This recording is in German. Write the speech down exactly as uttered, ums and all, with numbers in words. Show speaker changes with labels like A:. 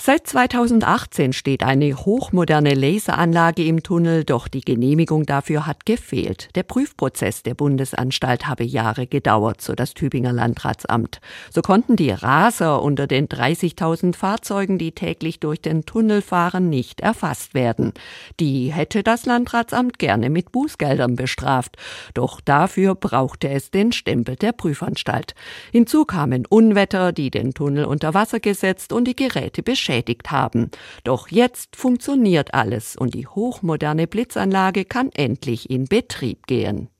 A: Seit zweitausendachtzehn steht eine hochmoderne Laseranlage im Tunnel, doch die Genehmigung dafür hat gefehlt. Der Prüfprozess der Bundesanstalt habe Jahre gedauert, so das Tübinger Landratsamt. So konnten die Raser unter den dreißigtausend Fahrzeugen, die täglich durch den Tunnel fahren, nicht erfasst werden. Die hätte das Landratsamt gerne mit Bußgeldern bestraft. Doch dafür brauchte es den Stempel der Prüfanstalt. Hinzu kamen Unwetter, die den Tunnel unter Wasser gesetzt und die Geräte beschädigt haben. Doch jetzt funktioniert alles und die hochmoderne Blitzanlage kann endlich in Betrieb gehen.